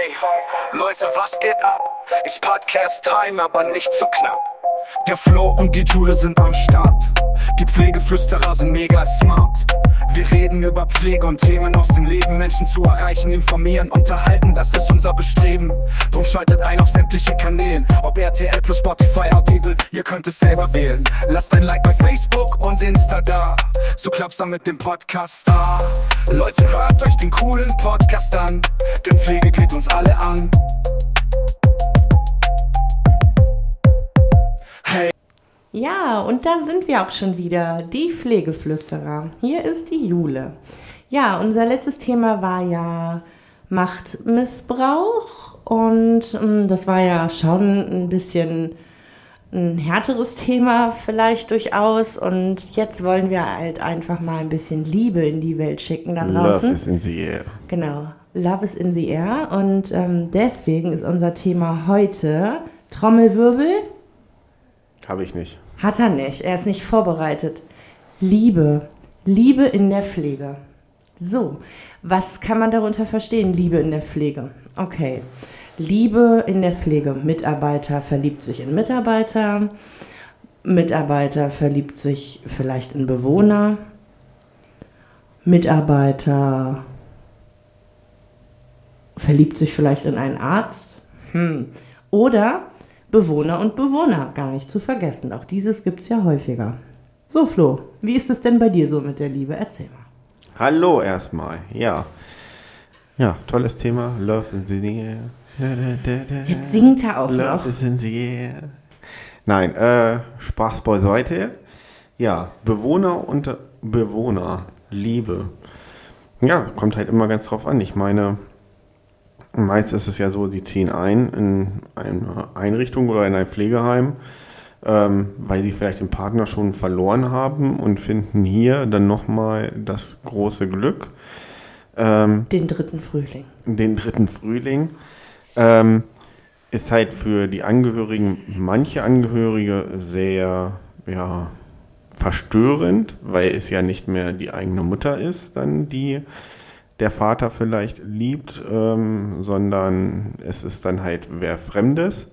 Ey, Leute, was geht ab? It's Podcast Time, aber nicht zu knapp. Der Flo und die Jule sind am Start. Die Pflegeflüsterer sind mega smart. Wir reden über Pflege und Themen aus dem Leben. Menschen zu erreichen, informieren, unterhalten, das ist unser Bestreben. Drum schaltet ein auf sämtliche Kanälen, ob RTL plus Spotify, Audible, ihr könnt es selber wählen. Lasst ein Like bei Facebook und Insta da, so klappt's dann mit dem Podcast da. Leute, hört euch den coolen Podcast an, denn Pflege geht uns alle an. Hey. Ja, und da sind wir auch schon wieder, die Pflegeflüsterer. Hier ist die Jule. Ja, unser letztes Thema war ja Machtmissbrauch und das war ja schon ein bisschen ein härteres Thema vielleicht durchaus und jetzt wollen wir halt einfach mal ein bisschen Liebe in die Welt schicken da draußen. Love is in the air. Genau, Love is in the air und deswegen ist unser Thema heute Trommelwirbel. Habe ich nicht. Hat er nicht, er ist nicht vorbereitet. Liebe, Liebe in der Pflege. So, was kann man darunter verstehen, Liebe in der Pflege? Okay, Liebe in der Pflege. Mitarbeiter verliebt sich in Mitarbeiter, Mitarbeiter verliebt sich vielleicht in Bewohner, Mitarbeiter verliebt sich vielleicht in einen Arzt oder Bewohner und Bewohner, gar nicht zu vergessen. Auch dieses gibt es ja häufiger. So, Flo, wie ist es denn bei dir so mit der Liebe? Erzähl mal. Hallo erstmal, ja. Ja, tolles Thema. Love in the air. Jetzt singt er auch noch. Love is in the air. Nein, Spaß beiseite. Ja, Bewohner und Bewohner, Liebe. Ja, kommt halt immer ganz drauf an. Ich meine, meist ist es ja so, die ziehen ein in eine Einrichtung oder in ein Pflegeheim, weil sie vielleicht den Partner schon verloren haben und finden hier dann nochmal das große Glück. Den dritten Frühling. Den dritten Frühling. Ist halt für die Angehörigen, manche Angehörige sehr verstörend, weil es ja nicht mehr die eigene Mutter ist, dann die der Vater vielleicht liebt, sondern es ist dann halt wer Fremdes.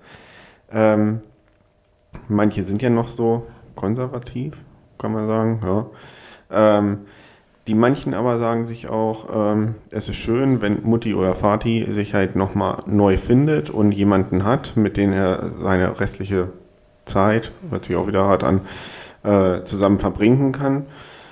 Manche sind ja noch so konservativ, kann man sagen. Ja. Die manchen aber sagen sich auch, es ist schön, wenn Mutti oder Vati sich halt nochmal neu findet und jemanden hat, mit dem er seine restliche Zeit, hört sich auch wieder hart an, zusammen verbringen kann.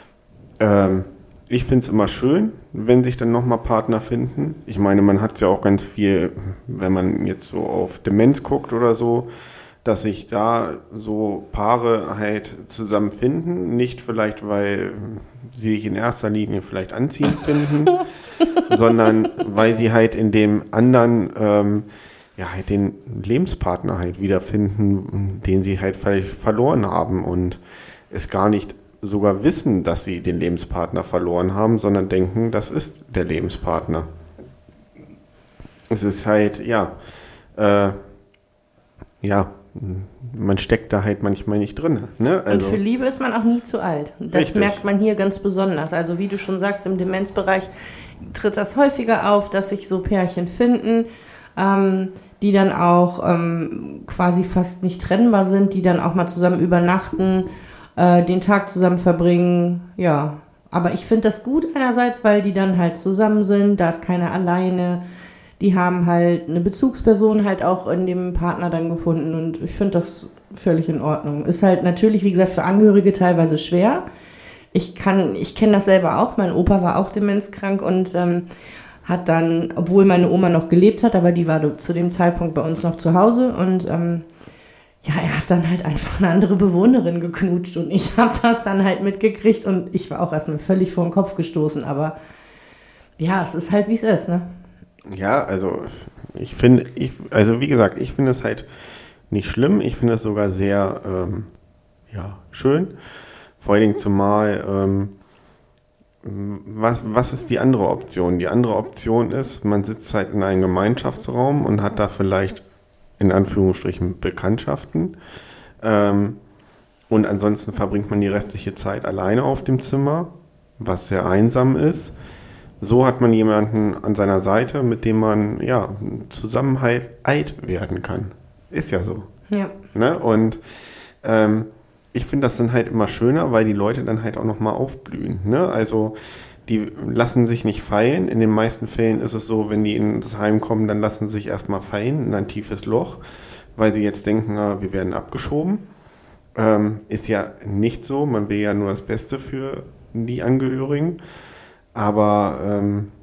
Ich finde es immer schön, wenn sich dann nochmal Partner finden. Ich meine, man hat es ja auch ganz viel, wenn man jetzt so auf Demenz guckt oder so, dass sich da so Paare halt zusammen finden. Nicht vielleicht, weil sie sich in erster Linie vielleicht anziehend finden, sondern weil sie halt in dem anderen halt den Lebenspartner halt wiederfinden, den sie halt vielleicht verloren haben und es gar nicht sogar wissen, dass sie den Lebenspartner verloren haben, sondern denken, das ist der Lebenspartner. Es ist halt, man steckt da halt manchmal nicht drin. Ne? Also, und für Liebe ist man auch nie zu alt. Das richtig. Merkt man hier ganz besonders. Also wie du schon sagst, im Demenzbereich tritt das häufiger auf, dass sich so Pärchen finden, die dann auch quasi fast nicht trennbar sind, die dann auch mal zusammen übernachten, den Tag zusammen verbringen, ja. Aber ich finde das gut einerseits, weil die dann halt zusammen sind, da ist keiner alleine. Die haben halt eine Bezugsperson halt auch in dem Partner dann gefunden und ich finde das völlig in Ordnung. Ist halt natürlich, wie gesagt, für Angehörige teilweise schwer. Ich kenne das selber auch, mein Opa war auch demenzkrank und hat dann, obwohl meine Oma noch gelebt hat, aber die war zu dem Zeitpunkt bei uns noch zu Hause und er hat dann halt einfach eine andere Bewohnerin geknutscht und ich habe das dann halt mitgekriegt und ich war auch erstmal völlig vor den Kopf gestoßen, aber ja, es ist halt, wie es ist, ne? Ja, also ich finde es halt nicht schlimm, ich finde es sogar sehr schön, vor allen Dingen zumal, was ist die andere Option? Die andere Option ist, man sitzt halt in einem Gemeinschaftsraum und hat da vielleicht in Anführungsstrichen Bekanntschaften. Und ansonsten verbringt man die restliche Zeit alleine auf dem Zimmer, was sehr einsam ist. so hat man jemanden an seiner Seite, mit dem man ja Zusammenhalt werden kann. Ist ja so. Ja. Ne? Und ich finde das dann halt immer schöner, weil die Leute dann halt auch nochmal aufblühen. Ne? Also die lassen sich nicht fallen. In den meisten Fällen ist es so, wenn die ins Heim kommen, dann lassen sie sich erstmal fallen in ein tiefes Loch, weil sie jetzt denken, wir werden abgeschoben. Ist ja nicht so. Man will ja nur das Beste für die Angehörigen. Aber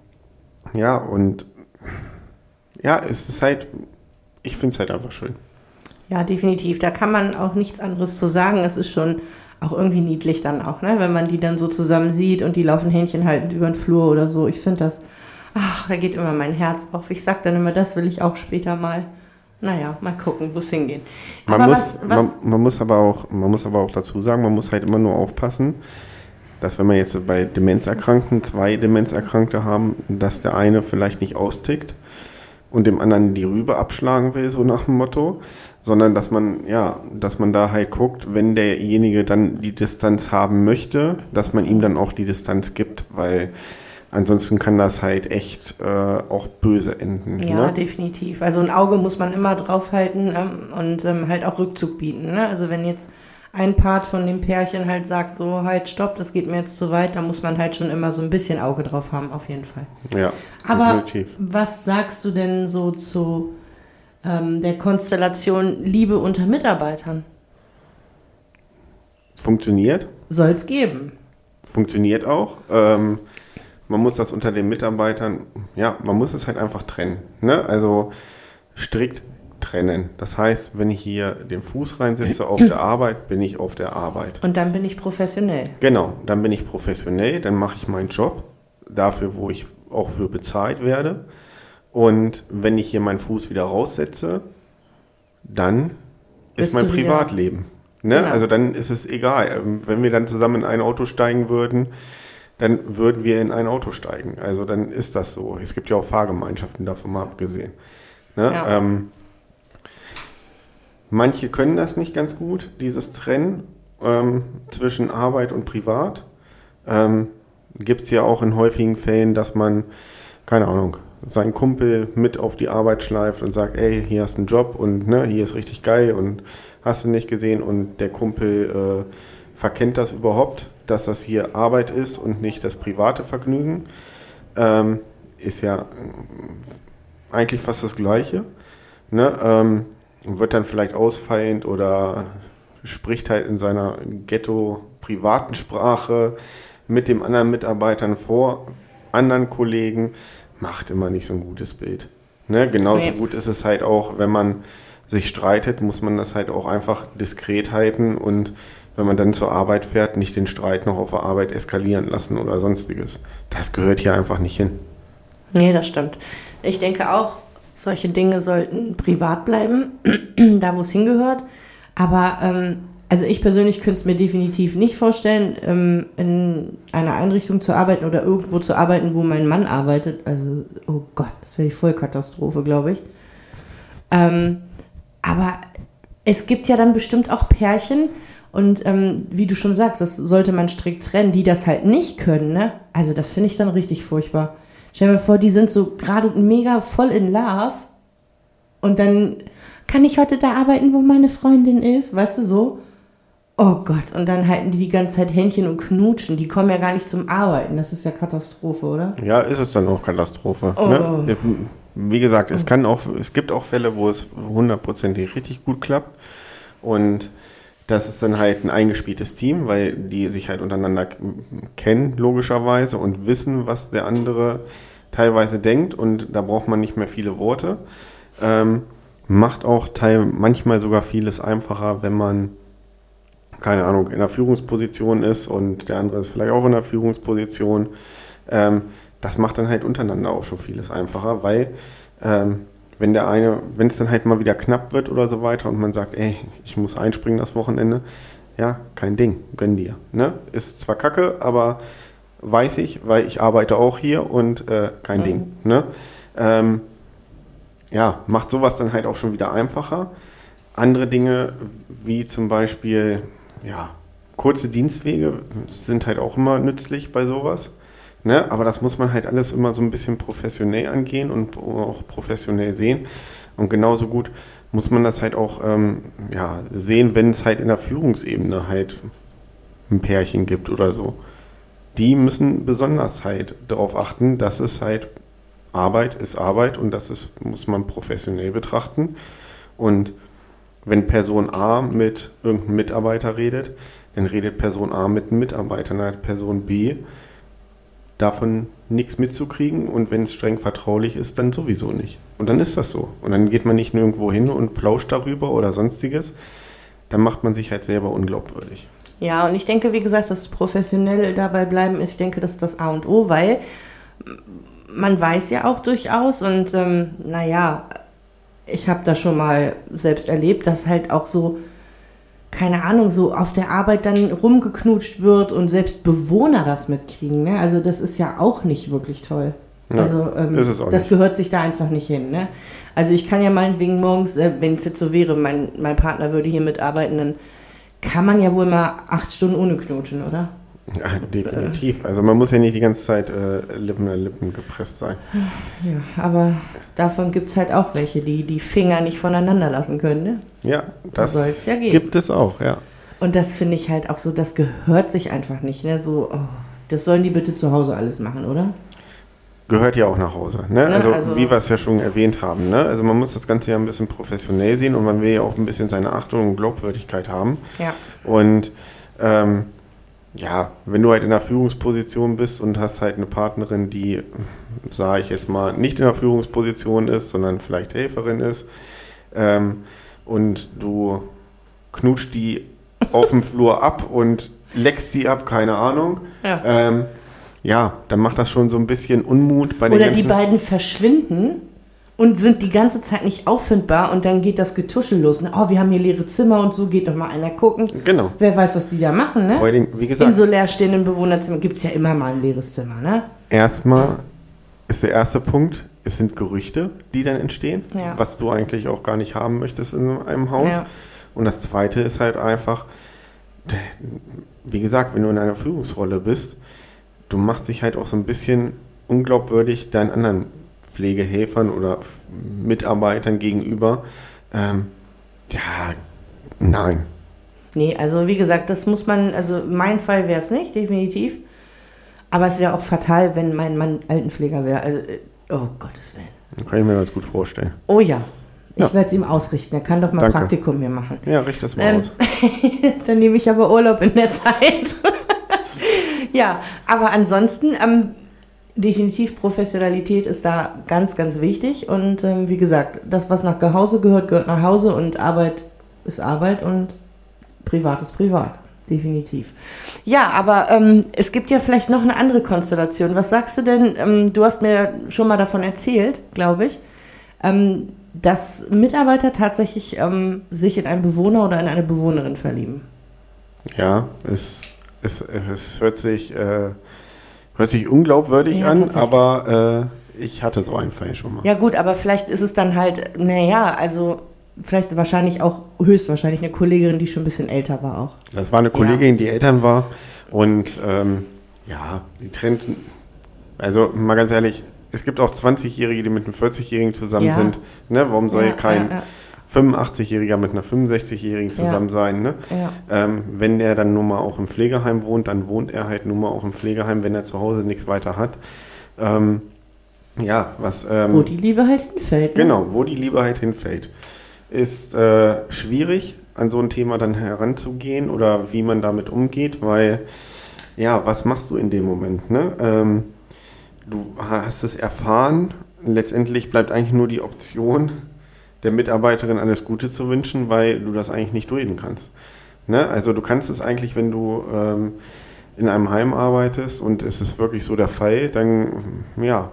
es ist halt, ich finde es halt einfach schön. Ja, definitiv. Da kann man auch nichts anderes zu sagen. Es ist schon auch irgendwie niedlich dann auch, ne? Wenn man die dann so zusammen sieht und die laufen Händchen haltend über den Flur oder so. Ich finde das, da geht immer mein Herz auf. Ich sag dann immer, das will ich auch später mal. Naja, mal gucken, wo es hingeht. Man muss aber auch dazu sagen, man muss halt immer nur aufpassen, dass wenn wir jetzt bei Demenzerkrankten 2 Demenzerkrankte haben, dass der eine vielleicht nicht austickt und dem anderen die Rübe abschlagen will, so nach dem Motto, sondern dass man da halt guckt, wenn derjenige dann die Distanz haben möchte, dass man ihm dann auch die Distanz gibt, weil ansonsten kann das halt echt auch böse enden. Ja, ne? Definitiv. Also ein Auge muss man immer drauf halten und halt auch Rückzug bieten. Ne? Also wenn jetzt ein Part von dem Pärchen halt sagt, so halt stopp, das geht mir jetzt zu weit, da muss man halt schon immer so ein bisschen Auge drauf haben, auf jeden Fall. Ja, aber definitiv. Was sagst du denn so zu der Konstellation Liebe unter Mitarbeitern? Funktioniert. Soll es geben. Funktioniert auch. Man muss das unter den Mitarbeitern, man muss es halt einfach trennen. Ne? Also strikt trennen. Das heißt, wenn ich hier den Fuß reinsetze auf der Arbeit, bin ich auf der Arbeit. Und dann bin ich professionell. Genau, dann bin ich professionell, dann mache ich meinen Job, dafür, wo ich auch für bezahlt werde. Und wenn ich hier meinen Fuß wieder raussetze, dann ist mein Privatleben. Ne? Genau. Also dann ist es egal. Wenn wir dann zusammen in ein Auto steigen würden, dann würden wir in ein Auto steigen. Also dann ist das so. Es gibt ja auch Fahrgemeinschaften, davon mal abgesehen. Ne? Ja. Manche können das nicht ganz gut, dieses Trennen zwischen Arbeit und Privat. Gibt es ja auch in häufigen Fällen, dass man, keine Ahnung, seinen Kumpel mit auf die Arbeit schleift und sagt, ey, hier hast du einen Job und ne, hier ist richtig geil und hast du nicht gesehen, und der Kumpel verkennt das überhaupt, dass das hier Arbeit ist und nicht das private Vergnügen. Ist ja eigentlich fast das Gleiche. Ne? Wird dann vielleicht ausfallend oder spricht halt in seiner Ghetto-privaten Sprache mit dem anderen Mitarbeitern vor anderen Kollegen, macht immer nicht so ein gutes Bild. Ne? Genauso gut ist es halt auch, wenn man sich streitet, muss man das halt auch einfach diskret halten und wenn man dann zur Arbeit fährt, nicht den Streit noch auf der Arbeit eskalieren lassen oder sonstiges. Das gehört hier einfach nicht hin. Nee, das stimmt. Ich denke auch, solche Dinge sollten privat bleiben, da wo es hingehört. Aber also ich persönlich könnte es mir definitiv nicht vorstellen, in einer Einrichtung zu arbeiten oder irgendwo zu arbeiten, wo mein Mann arbeitet. Also, oh Gott, das wäre die Vollkatastrophe, glaube ich. Aber es gibt ja dann bestimmt auch Pärchen und wie du schon sagst, das sollte man strikt trennen, die das halt nicht können. Ne? Also das finde ich dann richtig furchtbar. Stell dir mal vor, die sind so gerade mega voll in Love und dann kann ich heute da arbeiten, wo meine Freundin ist, weißt du so? Oh Gott, und dann halten die ganze Zeit Händchen und knutschen. Die kommen ja gar nicht zum Arbeiten. Das ist ja Katastrophe, oder? Ja, ist es dann auch Katastrophe. Oh. Ne? Wie gesagt, es gibt auch Fälle, wo es 100% richtig gut klappt. Und das ist dann halt ein eingespieltes Team, weil die sich halt untereinander kennen, logischerweise, und wissen, was der andere teilweise denkt. Und da braucht man nicht mehr viele Worte. Macht auch manchmal sogar vieles einfacher, wenn man, keine Ahnung, in der Führungsposition ist und der andere ist vielleicht auch in der Führungsposition. Das macht dann halt untereinander auch schon vieles einfacher, weil wenn es dann halt mal wieder knapp wird oder so weiter und man sagt, ey, ich muss einspringen das Wochenende, ja, kein Ding, gönn dir. Ne? Ist zwar kacke, aber weiß ich, weil ich arbeite auch hier und kein Ding. Ne? Macht sowas dann halt auch schon wieder einfacher. Andere Dinge, wie zum Beispiel, kurze Dienstwege sind halt auch immer nützlich bei sowas. Ne? Aber das muss man halt alles immer so ein bisschen professionell angehen und auch professionell sehen. Und genauso gut muss man das halt auch sehen, wenn es halt in der Führungsebene halt ein Pärchen gibt oder so. Die müssen besonders halt darauf achten, dass es halt Arbeit ist Arbeit und muss man professionell betrachten. Und wenn Person A mit irgendeinem Mitarbeiter redet, dann redet Person A mit einem Mitarbeiter, dann hat Person B davon nichts mitzukriegen und wenn es streng vertraulich ist, dann sowieso nicht. Und dann ist das so. Und dann geht man nicht nirgendwo hin und plauscht darüber oder sonstiges. Dann macht man sich halt selber unglaubwürdig. Ja, und ich denke, wie gesagt, dass professionell dabei bleiben ist, ich denke, das ist das A und O, weil man weiß ja auch durchaus und ich habe das schon mal selbst erlebt, dass halt auch so, keine Ahnung, so auf der Arbeit dann rumgeknutscht wird und selbst Bewohner das mitkriegen. Ne? Also das ist ja auch nicht wirklich toll. Ja, also ist es auch das nicht. Gehört sich da einfach nicht hin. Ne? Also ich kann ja meinetwegen morgens, wenn es jetzt so wäre, mein Partner würde hier mitarbeiten, dann kann man ja wohl mal 8 Stunden ohne knutschen, oder? Ja, definitiv. Also man muss ja nicht die ganze Zeit Lippen an Lippen gepresst sein. Ja, aber davon gibt es halt auch welche, die die Finger nicht voneinander lassen können, ne? Ja, das soll's ja geben. gibt es auch, ja. Und das finde ich halt auch so, das gehört sich einfach nicht, ne? So, das sollen die bitte zu Hause alles machen, oder? Gehört ja auch nach Hause, ne? Ja, Also wie wir es ja schon erwähnt haben, ne? Also man muss das Ganze ja ein bisschen professionell sehen und man will ja auch ein bisschen seine Achtung und Glaubwürdigkeit haben. Ja. Und wenn du halt in der Führungsposition bist und hast halt eine Partnerin, die, sage ich jetzt mal, nicht in der Führungsposition ist, sondern vielleicht Helferin ist, und du knutscht die auf dem Flur ab und leckst sie ab, keine Ahnung, dann macht das schon so ein bisschen Unmut bei den Oder ganzen... die beiden verschwinden und sind die ganze Zeit nicht auffindbar und dann geht das Getuschel los. Ne? Oh, wir haben hier leere Zimmer und so, geht doch mal einer gucken. Genau. Wer weiß, was die da machen, ne? Vor allem, wie gesagt, in so leerstehenden Bewohnerzimmern gibt es ja immer mal ein leeres Zimmer, ne? erstmal ist der erste Punkt, es sind Gerüchte, die dann entstehen, was du eigentlich auch gar nicht haben möchtest in einem Haus. Ja. Und das Zweite ist halt einfach, wie gesagt, wenn du in einer Führungsrolle bist, du machst dich halt auch so ein bisschen unglaubwürdig deinen anderen Pflegehelfern oder Mitarbeitern gegenüber. Nein. Nee, also wie gesagt, das muss man, also mein Fall wäre es nicht, definitiv. Aber es wäre auch fatal, wenn mein Mann Altenpfleger wäre. Also, oh Gottes Willen. Das kann ich mir ganz gut vorstellen. Oh ja, ich Ja. werde es ihm ausrichten. Er kann doch mal Danke. Praktikum hier machen. Ja, richte das mal aus. Dann nehme ich aber Urlaub in der Zeit. Ja, aber ansonsten, definitiv Professionalität ist da ganz, ganz wichtig. Und wie gesagt, das, was nach Hause gehört, gehört nach Hause. Und Arbeit ist Arbeit und Privat ist Privat. Definitiv. Ja, aber es gibt ja vielleicht noch eine andere Konstellation. Was sagst du denn? Du hast mir schon mal davon erzählt, glaube ich, dass Mitarbeiter tatsächlich sich in einen Bewohner oder in eine Bewohnerin verlieben. Ja, es hört sich unglaubwürdig Ja, an, tatsächlich. aber ich hatte so einen Fall schon mal. Ja gut, aber vielleicht ist es dann halt, also vielleicht höchstwahrscheinlich eine Kollegin, die schon ein bisschen älter war auch. Das war eine Kollegin, die Eltern war und sie trennten, also mal ganz ehrlich, es gibt auch 20-Jährige, die mit einem 40-Jährigen zusammen sind. Ne? Warum soll kein 85-Jähriger mit einer 65-Jährigen zusammen sein? Ne? Ja. Wenn er dann nun mal auch im Pflegeheim wohnt, dann wohnt er halt nun mal auch im Pflegeheim, wenn er zu Hause nichts weiter hat. Wo die Liebe halt hinfällt. Ne? Genau, wo die Liebe halt hinfällt. Ist schwierig, an so ein Thema dann heranzugehen oder wie man damit umgeht, weil, was machst du in dem Moment? Ne? Du hast es erfahren, letztendlich bleibt eigentlich nur die Option, der Mitarbeiterin alles Gute zu wünschen, weil du das eigentlich nicht dulden kannst. Ne? Also du kannst es eigentlich, wenn du in einem Heim arbeitest und es ist wirklich so der Fall, dann,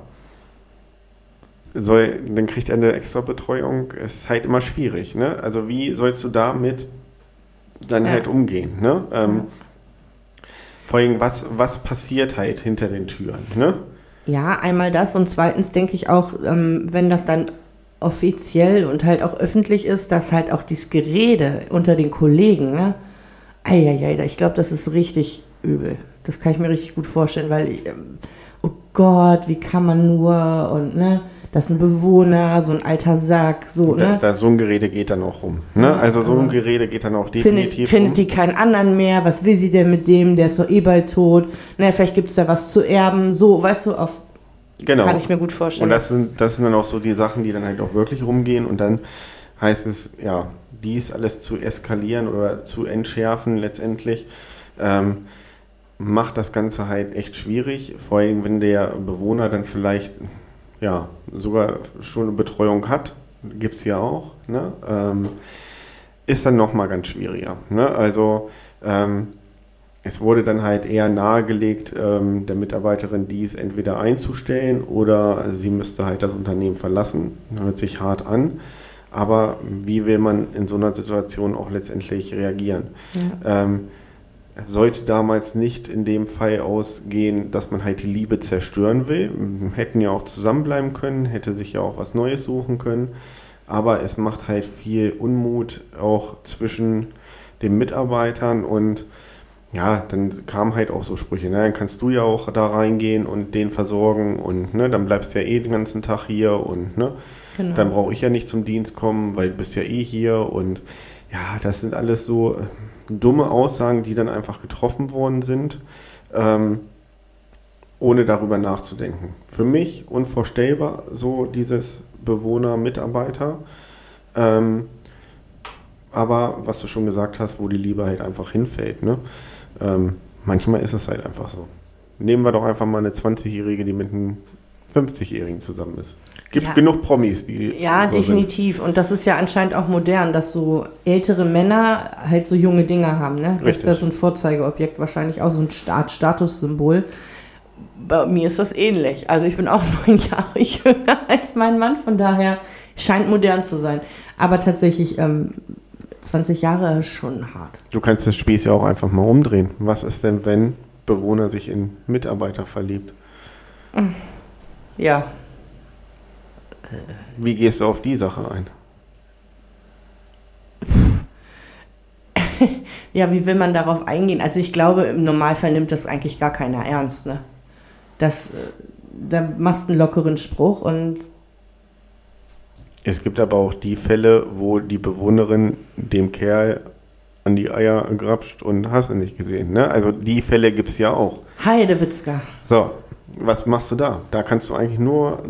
dann kriegt er eine extra Betreuung. Es ist halt immer schwierig. Ne? Also wie sollst du damit dann halt umgehen? Ne? Vor allem, was passiert halt hinter den Türen? Ne? Ja, einmal das und zweitens denke ich auch, wenn das dann offiziell und halt auch öffentlich ist, dass halt auch dieses Gerede unter den Kollegen, ne? Ich glaube, das ist richtig übel. Das kann ich mir richtig gut vorstellen, weil, oh Gott, wie kann man nur und ne, das ist ein Bewohner, so ein alter Sack, so, ne? So ein Gerede geht dann auch rum, ne? Also so ein Gerede geht dann auch definitiv findet die keinen anderen mehr, was will sie denn mit dem, der ist doch bald tot, ne, vielleicht gibt es da was zu erben, so, weißt du, kann ich mir gut vorstellen. Und das sind dann auch so die Sachen, die dann halt auch wirklich rumgehen und dann heißt es, ja, dies alles zu eskalieren oder zu entschärfen letztendlich, macht das Ganze halt echt schwierig, vor allem wenn der Bewohner dann vielleicht ja sogar schon eine Betreuung hat, gibt es ja auch, ne? Ist dann nochmal ganz schwieriger. Ne? Also es wurde dann halt eher nahegelegt, der Mitarbeiterin dies entweder einzustellen oder sie müsste halt das Unternehmen verlassen. Das hört sich hart an, aber wie will man in so einer Situation auch letztendlich reagieren? Ja. Sollte damals nicht in dem Fall ausgehen, dass man halt die Liebe zerstören will. Hätten ja auch zusammenbleiben können, hätte sich ja auch was Neues suchen können. Aber es macht halt viel Unmut auch zwischen den Mitarbeitern und ja, dann kamen halt auch so Sprüche, ne? Dann kannst du ja auch da reingehen und den versorgen und ne, dann bleibst du ja den ganzen Tag hier und ne, genau. Dann brauche ich ja nicht zum Dienst kommen, weil du bist ja hier und ja, das sind alles so dumme Aussagen, die dann einfach getroffen worden sind, ohne darüber nachzudenken. Für mich unvorstellbar, so dieses Bewohner-Mitarbeiter. Aber was du schon gesagt hast, wo die Liebe halt einfach hinfällt. Ne? Manchmal ist es halt einfach so. Nehmen wir doch einfach mal eine 20-Jährige, die mit einem 50-Jährigen zusammen ist. Gibt genug Promis, die ja, so definitiv. Sind. Und das ist ja anscheinend auch modern, dass so ältere Männer halt so junge Dinger haben. Ne? Das ist ja so ein Vorzeigeobjekt, wahrscheinlich auch so ein Statussymbol. Bei mir ist das ähnlich. Also ich bin auch 9 Jahre jünger als mein Mann, von daher scheint modern zu sein. Aber tatsächlich 20 Jahre ist schon hart. Du kannst das Spieß ja auch einfach mal umdrehen. Was ist denn, wenn Bewohner sich in Mitarbeiter verliebt? Ja. Wie gehst du auf die Sache ein? Ja, wie will man darauf eingehen? Also ich glaube, im Normalfall nimmt das eigentlich gar keiner ernst. Ne? Da machst du einen lockeren Spruch und... Es gibt aber auch die Fälle, wo die Bewohnerin dem Kerl an die Eier grapscht und hast du nicht gesehen. Ne? Also die Fälle gibt es ja auch. Heidewitzka. So, was machst du da? Da kannst du eigentlich nur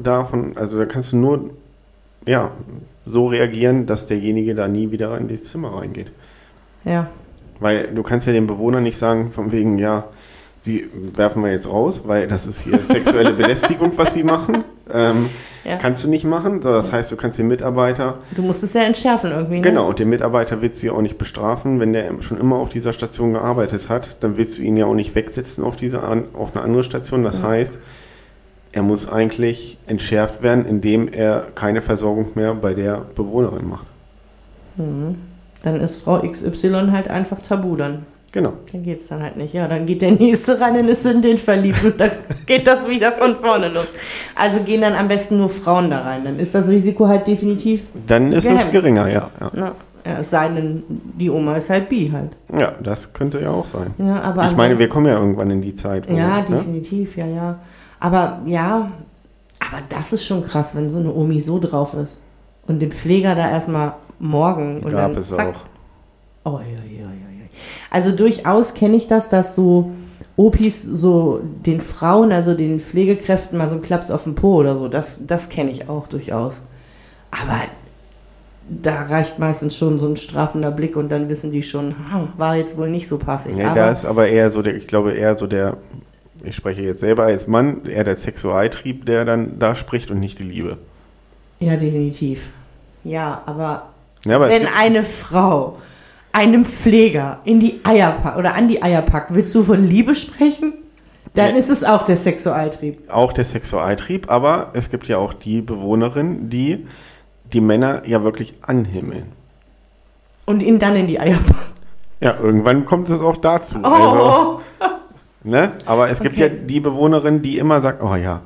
so reagieren, dass derjenige da nie wieder in das Zimmer reingeht. Ja. Weil du kannst ja dem Bewohner nicht sagen, von wegen, ja, sie werfen wir jetzt raus, weil das ist hier sexuelle Belästigung, was sie machen. Kannst du nicht machen. So, das heißt, du kannst den Mitarbeiter... Du musst es ja entschärfen irgendwie. Ne? Genau, und den Mitarbeiter willst du ja auch nicht bestrafen. Wenn der schon immer auf dieser Station gearbeitet hat, dann willst du ihn ja auch nicht wegsetzen auf eine andere Station. Das heißt, er muss eigentlich entschärft werden, indem er keine Versorgung mehr bei der Bewohnerin macht. Mhm. Dann ist Frau XY halt einfach tabu dann. Genau. Dann geht's dann halt nicht. Ja, dann geht der Nächste rein und ist in den verliebt und dann geht das wieder von vorne los. Also gehen dann am besten nur Frauen da rein. Dann ist das Risiko halt definitiv dann ist es geringer, ja. Na, es sei denn, die Oma ist halt bi halt. Ja, das könnte ja auch sein. Ja, aber ich meine, wir kommen ja irgendwann in die Zeit. Ja, definitiv, ja. Aber das ist schon krass, wenn so eine Omi so drauf ist. Und dem Pfleger da erstmal morgen. Und gab dann, es zack. auch. Oh, ja. Also durchaus kenne ich das, dass so Opis so den Frauen, also den Pflegekräften mal so einen Klaps auf den Po oder so, das kenne ich auch durchaus. Aber da reicht meistens schon so ein strafender Blick und dann wissen die schon, war jetzt wohl nicht so passig. Ja, da ist aber eher so ich spreche jetzt selber als Mann, eher der Sexualtrieb, der dann da spricht und nicht die Liebe. Ja, definitiv. Ja, aber wenn eine Frau einem Pfleger an die Eier packt, willst du von Liebe sprechen? Dann ist es auch der Sexualtrieb. Auch der Sexualtrieb, aber es gibt ja auch die Bewohnerin, die Männer ja wirklich anhimmeln. Und ihn dann in die Eier packen. Ja, irgendwann kommt es auch dazu. Oh. Also, ne? Aber es gibt ja die Bewohnerin, die immer sagt, oh ja,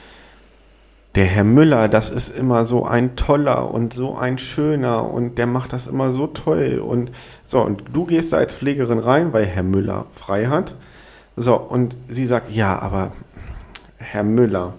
der Herr Müller, das ist immer so ein toller und so ein schöner und der macht das immer so toll. Und so, und du gehst da als Pflegerin rein, weil Herr Müller frei hat. So, und sie sagt, ja, aber Herr Müller,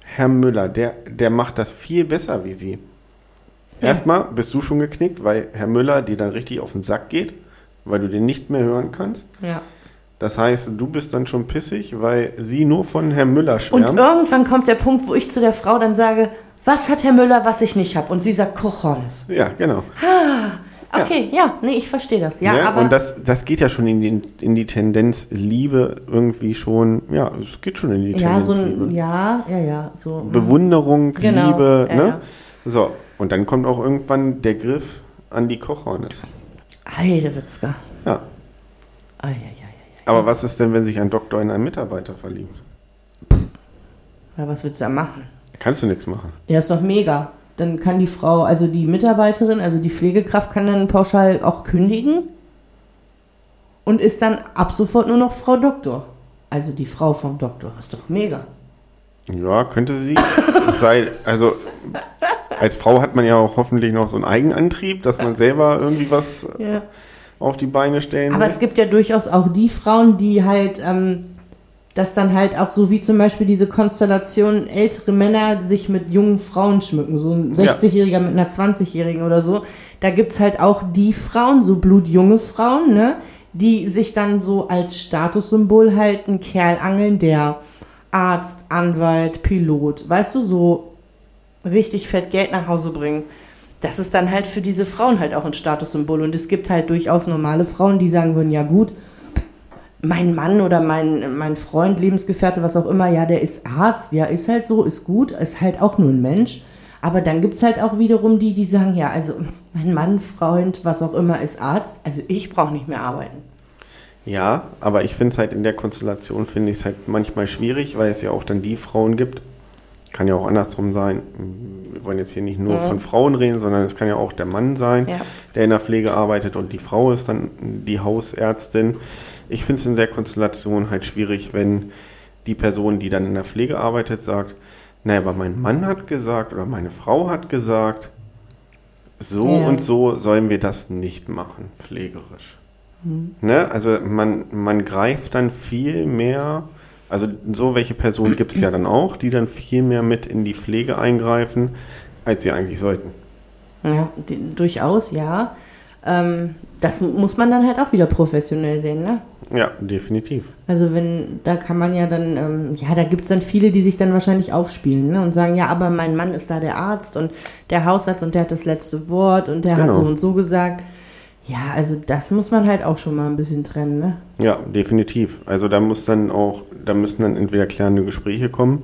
der macht das viel besser wie Sie. Ja. Erstmal bist du schon geknickt, weil Herr Müller dir dann richtig auf den Sack geht, weil du den nicht mehr hören kannst. Ja. Das heißt, du bist dann schon pissig, weil sie nur von Herrn Müller schwärmt. Und irgendwann kommt der Punkt, wo ich zu der Frau dann sage, was hat Herr Müller, was ich nicht habe? Und sie sagt, Cojones. Ja, genau. Okay, ja, nee, ich verstehe das. Ja, aber und das geht ja schon in die Tendenz Liebe irgendwie schon, ja, es geht schon in die Tendenz Liebe. So. Bewunderung, Genau, Liebe, ne? Ja. So, und dann kommt auch irgendwann der Griff an die Cojones. Heidewitzka. Ja. Aber was ist denn, wenn sich ein Doktor in einen Mitarbeiter verliebt? Ja, was willst du da machen? Kannst du nichts machen. Ja, ist doch mega. Dann kann die Frau, also die Mitarbeiterin, also die Pflegekraft kann dann pauschal auch kündigen und ist dann ab sofort nur noch Frau Doktor. Also die Frau vom Doktor. Ist doch mega. Ja, könnte sie. Also als Frau hat man ja auch hoffentlich noch so einen Eigenantrieb, dass man selber irgendwie was auf die Beine stellen Aber will. es gibt ja durchaus auch die Frauen, die halt das dann halt auch so wie zum Beispiel diese Konstellation ältere Männer sich mit jungen Frauen schmücken, so ein 60-Jähriger mit einer 20-Jährigen oder so. Da gibt es halt auch die Frauen, so blutjunge Frauen, ne, die sich dann so als Statussymbol halt einen Kerl angeln, der Arzt, Anwalt, Pilot, weißt du, so richtig fett Geld nach Hause bringen. Das ist dann halt für diese Frauen halt auch ein Statussymbol. Und es gibt halt durchaus normale Frauen, die sagen würden, ja gut, mein Mann oder mein Freund, Lebensgefährte, was auch immer, ja, der ist Arzt, ja, ist halt so, ist gut, ist halt auch nur ein Mensch. Aber dann gibt es halt auch wiederum die sagen, ja, also mein Mann, Freund, was auch immer, ist Arzt, also ich brauche nicht mehr arbeiten. Ja, aber ich finde es halt in der Konstellation, finde ich es halt manchmal schwierig, weil es ja auch dann die Frauen gibt, kann ja auch andersrum sein, wir wollen jetzt hier nicht nur von Frauen reden, sondern es kann ja auch der Mann sein, der in der Pflege arbeitet und die Frau ist dann die Hausärztin. Ich finde es in der Konstellation halt schwierig, wenn die Person, die dann in der Pflege arbeitet, sagt, naja, aber mein Mann hat gesagt oder meine Frau hat gesagt, so und so sollen wir das nicht machen, pflegerisch. Ne? Also man greift dann viel mehr, also so welche Personen gibt es ja dann auch, die dann viel mehr mit in die Pflege eingreifen, als sie eigentlich sollten. Ja, durchaus, ja. Das muss man dann halt auch wieder professionell sehen, ne? Ja, definitiv. Also da kann man ja dann, da gibt es dann viele, die sich dann wahrscheinlich aufspielen, ne? Und sagen, ja, aber mein Mann ist da der Arzt und der Hausarzt und der hat das letzte Wort und der hat so und so gesagt. Ja, also das muss man halt auch schon mal ein bisschen trennen, ne? Ja, definitiv. Also da müssen dann entweder klärende Gespräche kommen,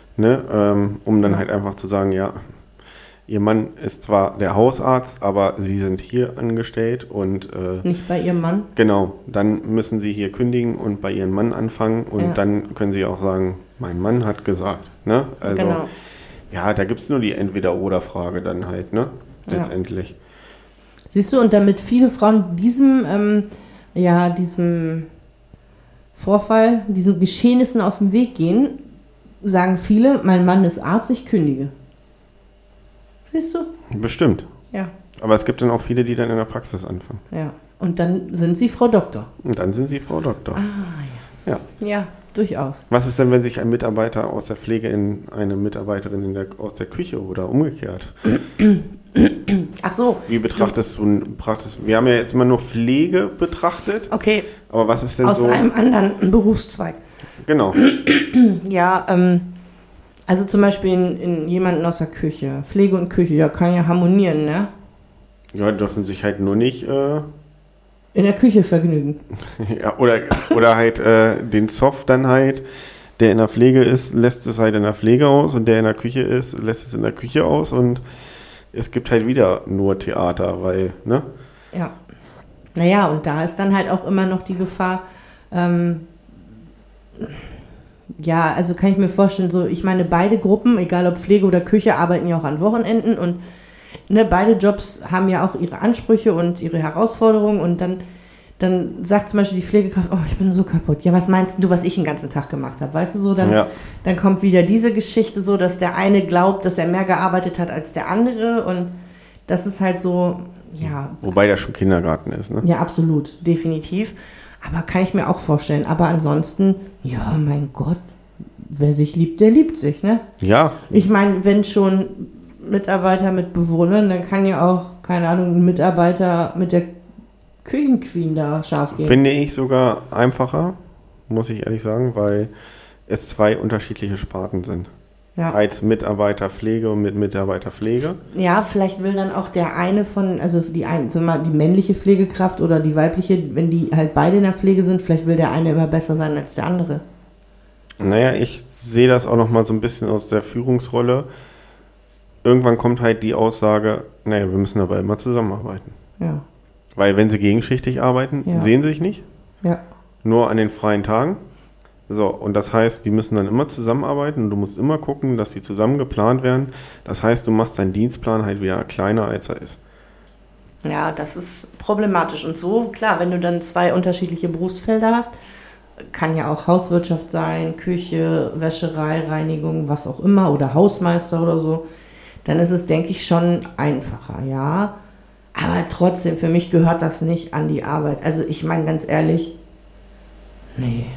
ne? Um dann halt einfach zu sagen, ja, Ihr Mann ist zwar der Hausarzt, aber Sie sind hier angestellt und nicht bei Ihrem Mann? Genau, dann müssen Sie hier kündigen und bei Ihrem Mann anfangen und dann können Sie auch sagen, mein Mann hat gesagt, ne? Also ja, da gibt es nur die Entweder-oder-Frage dann halt, ne? Letztendlich. Siehst du, und damit viele Frauen diesem Vorfall, diesen Geschehnissen aus dem Weg gehen, sagen viele, mein Mann ist Arzt, ich kündige. Siehst du? Bestimmt. Ja. Aber es gibt dann auch viele, die dann in der Praxis anfangen. Ja. Und dann sind sie Frau Doktor. Und dann sind sie Frau Doktor. Ah, ja. Ja, durchaus. Was ist denn, wenn sich ein Mitarbeiter aus der Pflege in eine Mitarbeiterin aus der Küche oder umgekehrt? Ach so. Wie betrachtest du wir haben ja jetzt immer nur Pflege betrachtet. Okay. Aber was ist denn aus einem anderen Berufszweig. Genau. Ja, also zum Beispiel in jemanden aus der Küche. Pflege und Küche, ja, kann ja harmonieren, ne? Ja, dürfen sich halt nur nicht in der Küche vergnügen. Ja, oder halt den Zoff dann halt, der in der Pflege ist, lässt es halt in der Pflege aus und der in der Küche ist, lässt es in der Küche aus und es gibt halt wieder nur Theater, weil, ne? Ja. Naja, und da ist dann halt auch immer noch die Gefahr, ja, also kann ich mir vorstellen, so, ich meine, beide Gruppen, egal ob Pflege oder Küche, arbeiten ja auch an Wochenenden und ne, beide Jobs haben ja auch ihre Ansprüche und ihre Herausforderungen und dann sagt zum Beispiel die Pflegekraft, oh, ich bin so kaputt. Ja, was meinst du, was ich den ganzen Tag gemacht habe? Weißt du so, dann kommt wieder diese Geschichte so, dass der eine glaubt, dass er mehr gearbeitet hat als der andere und das ist halt so, ja. Wobei der schon Kindergarten ist, ne? Ja, absolut, definitiv. Aber kann ich mir auch vorstellen. Aber ansonsten, ja, mein Gott, wer sich liebt, der liebt sich, ne? Ja. Ich meine, wenn schon Mitarbeiter mit Bewohnern, dann kann ja auch, keine Ahnung, ein Mitarbeiter mit der Küchenqueen da scharf gehen. Finde ich sogar einfacher, muss ich ehrlich sagen, weil es 2 unterschiedliche Sparten sind. Ja. Als Mitarbeiterpflege und mit Mitarbeiterpflege. Ja, vielleicht will dann auch der eine von, also die männliche Pflegekraft oder die weibliche, wenn die halt beide in der Pflege sind, vielleicht will der eine immer besser sein als der andere. Naja, ich sehe das auch nochmal so ein bisschen aus der Führungsrolle. Irgendwann kommt halt die Aussage, naja, wir müssen aber immer zusammenarbeiten. Ja. Weil wenn sie gegenschichtig arbeiten, sehen sie sich nicht. Ja. Nur an den freien Tagen. So, und das heißt, die müssen dann immer zusammenarbeiten und du musst immer gucken, dass die zusammen geplant werden. Das heißt, du machst deinen Dienstplan halt wieder kleiner, als er ist. Ja, das ist problematisch. Und so, klar, wenn du dann 2 unterschiedliche Berufsfelder hast, kann ja auch Hauswirtschaft sein, Küche, Wäscherei, Reinigung, was auch immer, oder Hausmeister oder so, dann ist es, denke ich, schon einfacher, ja. Aber trotzdem, für mich gehört das nicht an die Arbeit. Also ich meine ganz ehrlich, nee,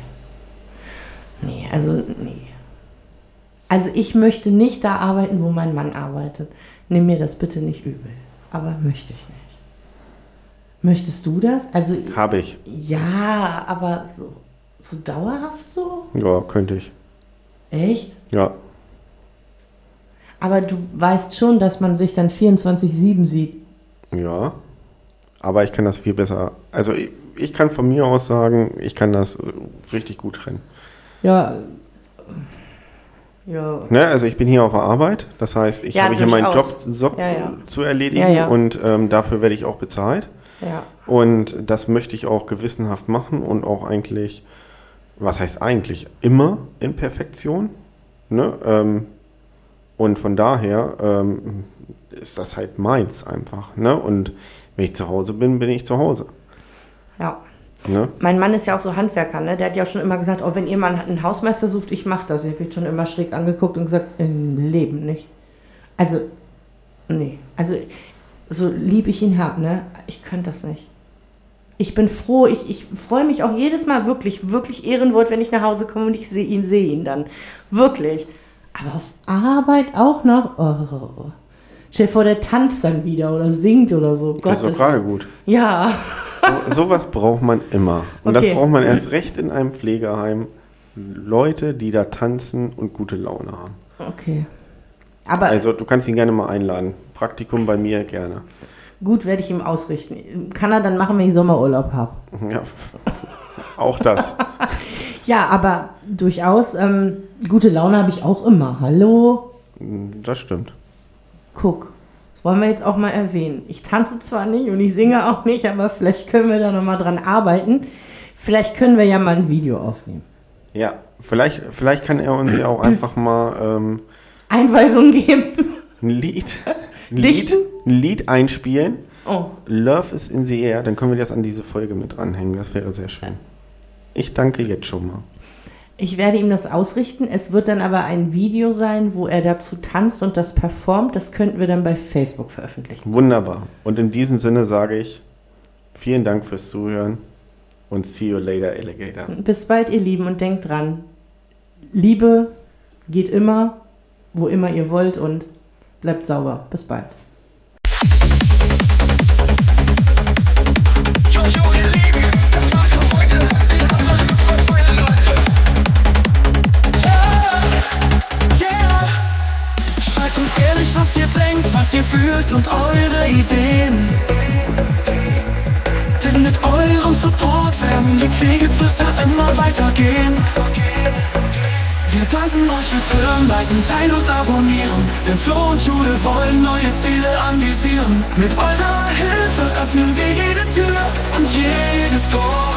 also ich möchte nicht da arbeiten, wo mein Mann arbeitet. Nimm mir das bitte nicht übel, aber möchte ich nicht. Möchtest du das? Also Habe ich. Ja, aber so dauerhaft so? Ja, könnte ich. Echt? Ja. Aber du weißt schon, dass man sich dann 24/7 sieht. Ja, aber ich kann das viel besser, also ich kann von mir aus sagen, ich kann das richtig gut trennen. Ja. Ne, also ich bin hier auf der Arbeit, das heißt, ich habe hier meinen Job zu erledigen und dafür werde ich auch bezahlt. Ja. Und das möchte ich auch gewissenhaft machen und auch eigentlich, was heißt eigentlich, immer in Perfektion. Ne? Und von daher ist das halt meins einfach. Ne? Und wenn ich zu Hause bin, bin ich zu Hause. Ja. Ne? Mein Mann ist ja auch so Handwerker, ne? Der hat ja auch schon immer gesagt, oh, wenn ihr mal einen Hausmeister sucht, ich mach das. Ich habe ihn schon immer schräg angeguckt und gesagt, im Leben nicht. Also, nee. Also, so lieb ich ihn habe, ne? Ich könnte das nicht. Ich bin froh, ich freue mich auch jedes Mal wirklich, wirklich Ehrenwort, wenn ich nach Hause komme und ich sehe ihn dann. Wirklich. Aber auf Arbeit auch noch? Oh. Stell dir vor, der tanzt dann wieder oder singt oder so. Das ist doch gerade gut. Ja. Sowas braucht man immer. Und das braucht man erst recht in einem Pflegeheim. Leute, die da tanzen und gute Laune haben. Okay. Aber also du kannst ihn gerne mal einladen. Praktikum bei mir gerne. Gut, werde ich ihm ausrichten. Kann er dann machen, wenn ich Sommerurlaub habe. Ja, auch das. Ja, aber durchaus gute Laune habe ich auch immer. Hallo? Das stimmt. Guck, das wollen wir jetzt auch mal erwähnen. Ich tanze zwar nicht und ich singe auch nicht, aber vielleicht können wir da nochmal dran arbeiten. Vielleicht können wir ja mal ein Video aufnehmen. Ja, vielleicht kann er uns ja auch einfach mal Einweisungen geben. Ein Lied einspielen. Oh. Love is in the air. Dann können wir das an diese Folge mit dranhängen. Das wäre sehr schön. Ich danke jetzt schon mal. Ich werde ihm das ausrichten. Es wird dann aber ein Video sein, wo er dazu tanzt und das performt. Das könnten wir dann bei Facebook veröffentlichen. Wunderbar. Und in diesem Sinne sage ich vielen Dank fürs Zuhören und see you later, Alligator. Bis bald, ihr Lieben, und denkt dran, Liebe geht immer, wo immer ihr wollt, und bleibt sauber. Bis bald. Was ihr denkt, was ihr fühlt und eure Ideen. Denn mit eurem Support werden die Pflegeflüster immer weitergehen. Wir danken euch fürs Hören, liken, teilen und abonnieren. Denn Flo und Jule wollen neue Ziele anvisieren. Mit eurer Hilfe öffnen wir jede Tür und jedes Tor.